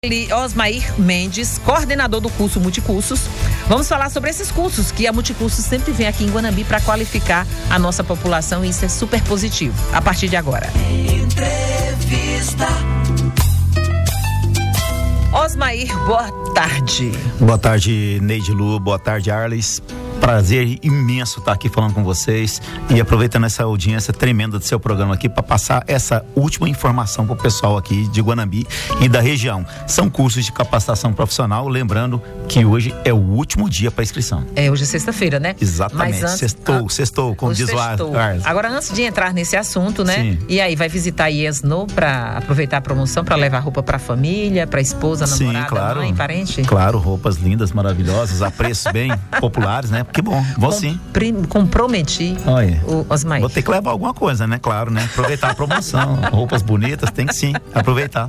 Osmair Mendes, coordenador do curso Multicursos. Vamos falar sobre esses cursos que a Multicursos sempre vem aqui em Guanambi para qualificar a nossa população, e isso é super positivo. A partir de agora. Entrevista. Osmair, boa tarde. Boa tarde, Neide Lu, boa tarde, Arles. Prazer imenso estar aqui falando com vocês e aproveitando essa audiência tremenda do seu programa aqui para passar essa última informação para o pessoal aqui de Guanambi e da região. São cursos de capacitação profissional, lembrando que hoje é o último dia para inscrição. Hoje é sexta-feira, né? Exatamente. Sextou, como diz o Arles. Agora, antes de entrar nesse assunto, né? Sim. E aí, vai visitar a IESNO para aproveitar a promoção, para levar roupa para a família, para a esposa, namorada, sim, claro, mãe, parente? Claro, roupas lindas, maravilhosas, a preços bem populares, né? Que bom, vou sim. Comprometi. Olha, o Osmair. Vou ter que levar alguma coisa, né? Claro, né? Aproveitar a promoção, roupas bonitas, tem que sim, aproveitar.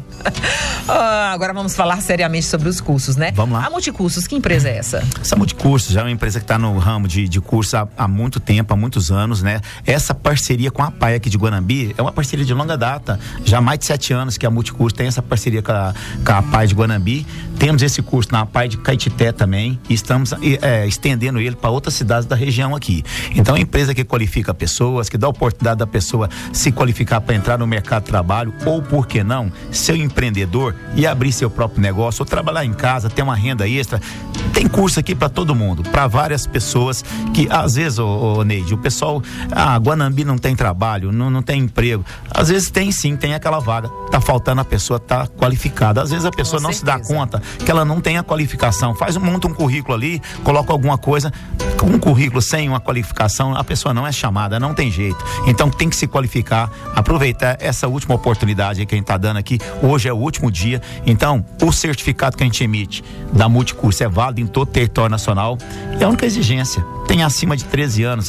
Agora vamos falar seriamente sobre os cursos, né? Vamos lá. A Multicursos, que empresa é essa? Essa Multicursos já é uma empresa que está no ramo de curso há muito tempo, há muitos anos, né? Essa parceria com a APAE aqui de Guanambi é uma parceria de longa data, já há mais de 7 anos que a Multicursos tem essa parceria com a APAE de Guanambi. Temos esse curso na APAE de Caetité também e estamos estendendo ele para outras cidades da região aqui. Então, é uma empresa que qualifica pessoas, que dá a oportunidade da pessoa se qualificar para entrar no mercado de trabalho ou, por que não, ser um empreendedor e abrir seu próprio negócio ou trabalhar em casa, ter uma renda extra. Tem curso aqui para todo mundo, para várias pessoas que, às vezes, Neide, o pessoal, Guanambi não tem trabalho, não tem emprego. Às vezes tem sim, tem aquela vaga. Tá faltando a pessoa tá qualificada. Às vezes a pessoa não se dá conta que ela não tem a qualificação. Monta um currículo ali, coloca alguma coisa. Um currículo sem uma qualificação, a pessoa não é chamada, não tem jeito. Então tem que se qualificar, aproveitar essa última oportunidade que a gente está dando aqui. Hoje é o último dia. Então, o certificado que a gente emite da Multicurso é válido em todo o território nacional. É a única exigência. Tem acima de 13 anos,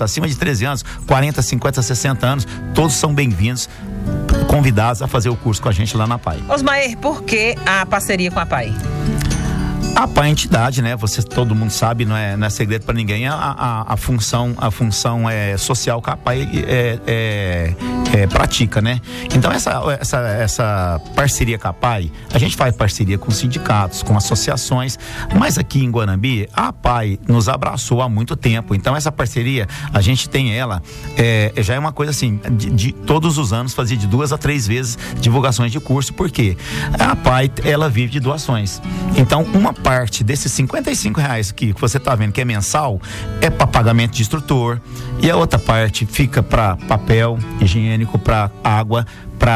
40, 50, 60 anos, todos são bem-vindos, convidados a fazer o curso com a gente lá na APAE. Osmair, por que a parceria com a APAE? A APAE é entidade, né? Todo mundo sabe, não é segredo para ninguém. A função social que a APAE pratica, né? Então essa parceria com a APAE, a gente faz parceria com sindicatos, com associações, mas aqui em Guanambi a APAE nos abraçou há muito tempo. Então essa parceria, a gente tem ela, já é uma coisa assim, de todos os anos fazer de 2 a 3 vezes divulgações de curso, porque a APAE, ela vive de doações. Então uma parte desses R$55 que você tá vendo que é mensal é para pagamento de instrutor, e a outra parte fica para papel higiênico, para água,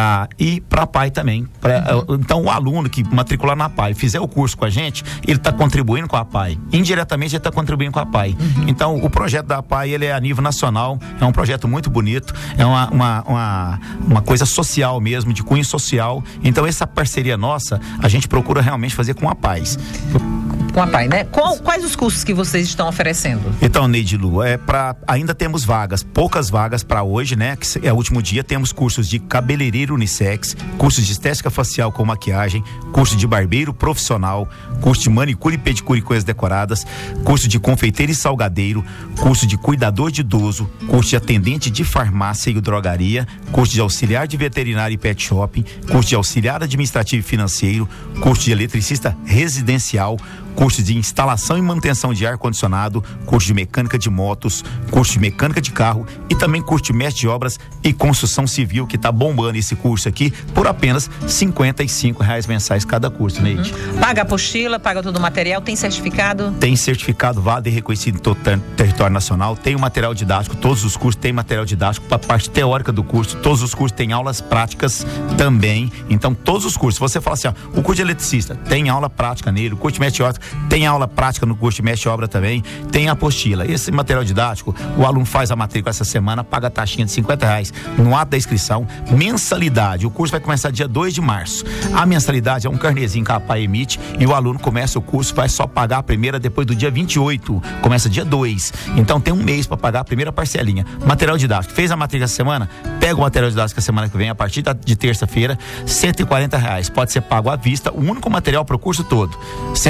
e para a APAE também. Então o aluno que matricular na APAE, fizer o curso com a gente, ele está contribuindo com a APAE. Indiretamente ele está contribuindo com a APAE. Então o projeto da APAE, ele é a nível nacional, é um projeto muito bonito, é uma coisa social mesmo, de cunho social. Então essa parceria nossa, a gente procura realmente fazer com a APAE. Com a APAE, né? Quais os cursos que vocês estão oferecendo? Então, Neide Lu, ainda temos vagas, poucas vagas para hoje, né? Que é o último dia. Temos cursos de cabeleireiro unissex, cursos de estética facial com maquiagem, curso de barbeiro profissional, curso de manicure e pedicure e coisas decoradas, curso de confeiteiro e salgadeiro, curso de cuidador de idoso, curso de atendente de farmácia e drogaria, curso de auxiliar de veterinário e pet shopping, curso de auxiliar administrativo e financeiro, curso de eletricista residencial, curso de instalação e manutenção de ar-condicionado, curso de mecânica de motos, curso de mecânica de carro e também curso de mestre de obras e construção civil, que está bombando esse curso aqui por apenas R$55 mensais cada curso, Neide. Paga a apostila, paga todo o material, tem certificado? Tem certificado válido e reconhecido em todo o território nacional, tem o material didático, todos os cursos têm material didático para a parte teórica do curso, todos os cursos têm aulas práticas também. Então todos os cursos, você fala assim, o curso de eletricista tem aula prática nele, o curso de mestre de obras tem aula prática no curso de mestre de obra também, tem a apostila. Esse material didático, o aluno faz a matrícula essa semana, paga a taxinha de R$50 no ato da inscrição, mensalidade. O curso vai começar dia 2 de março. A mensalidade é um carnezinho que a APAE emite e o aluno começa o curso, vai só pagar a primeira depois do dia 28, começa dia 2. Então tem um mês para pagar a primeira parcelinha. Material didático, fez a matrícula essa semana, pega o material didático a semana que vem, a partir de terça-feira, R$140. Pode ser pago à vista, o único material para o curso todo, R$140.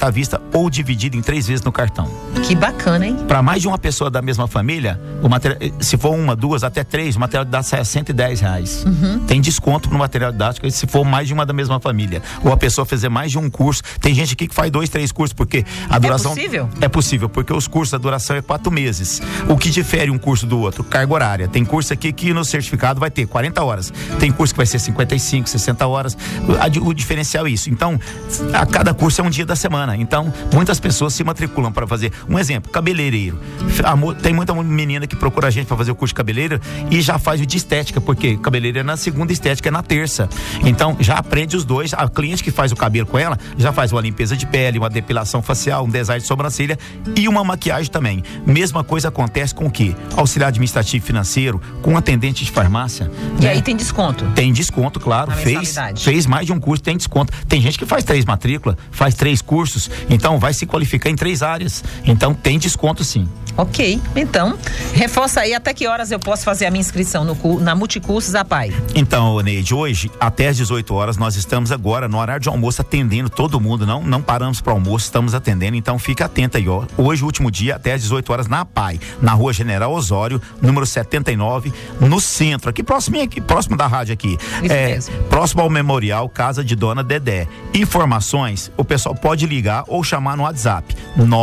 à vista ou dividido em 3 vezes no cartão. Que bacana, hein? Para mais de uma pessoa da mesma família, o material, se for 1, 2, até 3, o material didático sai a R$110. Tem desconto no material didático se for mais de uma da mesma família. Ou a pessoa fazer mais de um curso. Tem gente aqui que faz 2, 3 cursos, porque a duração... É possível? É possível, porque os cursos, a duração é 4 meses. O que difere um curso do outro? Carga horária. Tem curso aqui que no certificado vai ter 40 horas. Tem curso que vai ser 55, 60 horas. O diferencial é isso. Então, a cada curso é um dia da semana. Então, muitas pessoas se matriculam para fazer. Um exemplo, cabeleireiro. Tem muita menina que procura a gente para fazer o curso de cabeleireiro e já faz o de estética, porque cabeleireiro é na segunda, estética é na terça. Então, já aprende os dois. A cliente que faz o cabelo com ela, já faz uma limpeza de pele, uma depilação facial, um design de sobrancelha e uma maquiagem também. Mesma coisa acontece com o quê? Auxiliar administrativo e financeiro, com atendente de farmácia. E aí tem desconto? Tem desconto, claro. Fez mais de um curso, tem desconto. Tem gente que faz 3 matrículas, faz 3 cursos, então vai se qualificar em 3 áreas. Então tem desconto sim. Ok, então, reforça aí até que horas eu posso fazer a minha inscrição na Multicursos APAE. Então, Neide, hoje até às 18 horas nós estamos agora no horário de almoço atendendo todo mundo, não paramos para almoço, estamos atendendo, então fica atento aí, ó. Hoje, o último dia, até às 18 horas na APAE, na Rua General Osório, número 79, no centro, aqui próximo da rádio aqui. Isso mesmo. Próximo ao Memorial Casa de Dona Dedé. Informações, o pessoal pode ligar ou chamar no WhatsApp,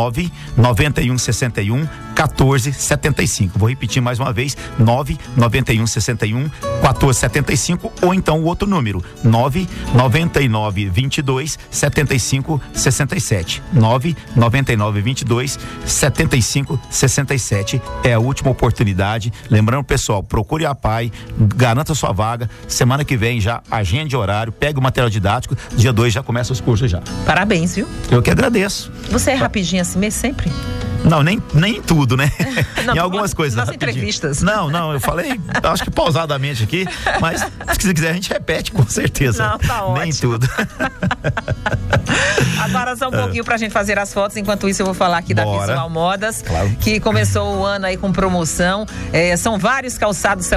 99161 1475. Vou repetir mais uma vez, 99161 1475 ou então o outro número, 99922 7567. 99922 7567 é a última oportunidade. Lembrando, pessoal, procure a APAE, garanta sua vaga. Semana que vem já agende horário, pega o material didático, dia 2 já começa os cursos já. Parabéns, viu? Eu que agradeço. Você é rapidinho assim mesmo sempre? Não, nem tudo, né? Não, em algumas coisas. Nas rapidinho. Entrevistas. Não, eu falei, acho que pausadamente aqui, mas se quiser a gente repete com certeza. Não, tá ótimo. Nem tudo. Agora só um pouquinho pra gente fazer as fotos, enquanto isso eu vou falar aqui da Visual Modas, claro, que começou o ano aí com promoção, são vários calçados